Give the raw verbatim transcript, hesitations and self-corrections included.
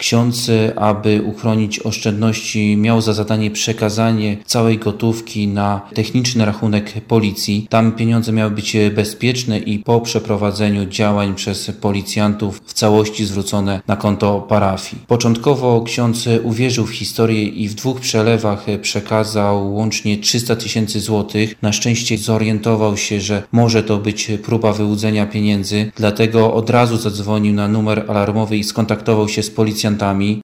Ksiądz, aby uchronić oszczędności, miał za zadanie przekazanie całej gotówki na techniczny rachunek policji. Tam pieniądze miały być bezpieczne i po przeprowadzeniu działań przez policjantów w całości zwrócone na konto parafii. Początkowo ksiądz uwierzył w historię i w dwóch przelewach przekazał łącznie trzysta tysięcy złotych. Na szczęście zorientował się, że może to być próba wyłudzenia pieniędzy, dlatego od razu zadzwonił na numer alarmowy i skontaktował się z policjantami.